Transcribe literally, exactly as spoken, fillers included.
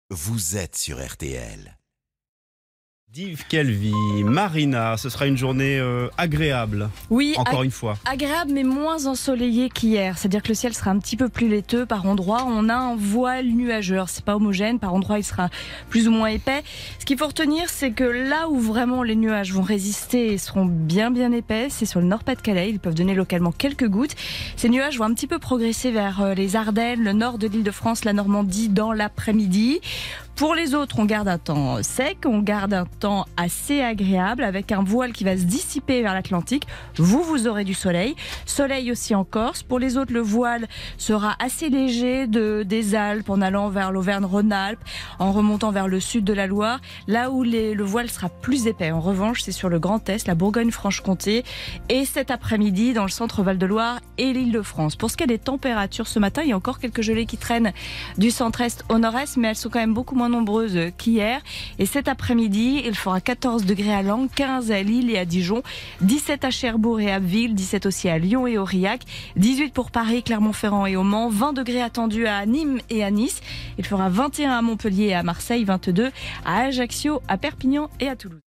vous êtes sur R T L. Div Kelvy, Marina, ce sera une journée euh, agréable. Oui, encore ag- une fois. agréable mais moins ensoleillé qu'hier. C'est-à-dire que le ciel sera un petit peu plus laiteux par endroits. On a un voile nuageux. Alors, c'est pas homogène. Par endroits, il sera plus ou moins épais. Ce qu'il faut retenir, c'est que là où vraiment les nuages vont résister et seront bien bien épais, c'est sur le Nord-Pas-de-Calais. Ils peuvent donner localement quelques gouttes. Ces nuages vont un petit peu progresser vers les Ardennes, le nord de l'Île-de-France, la Normandie dans l'après-midi. Pour les autres, on garde un temps sec, on garde un temps assez agréable avec un voile qui va se dissiper vers l'Atlantique. Vous, vous aurez du soleil. Soleil aussi en Corse. Pour les autres, le voile sera assez léger de, des Alpes en allant vers l'Auvergne-Rhône-Alpes, en remontant vers le sud de la Loire. Là où les, le voile sera plus épais, en revanche, c'est sur le Grand Est, la Bourgogne-Franche-Comté et cet après-midi dans le centre Val-de-Loire et l'Île-de-France. Pour ce qui est des températures, ce matin, il y a encore quelques gelées qui traînent du centre-est au nord-est, mais elles sont quand même beaucoup moins nombreuses qu'hier. Et cet après-midi, il fera quatorze degrés à Langres, quinze à Lille et à Dijon, dix-sept à Cherbourg et Abbeville, dix-sept aussi à Lyon et Aurillac, dix-huit pour Paris, Clermont-Ferrand et au Mans, vingt degrés attendus à Nîmes et à Nice. Il fera vingt et un à Montpellier et à Marseille, vingt-deux à Ajaccio, à Perpignan et à Toulouse.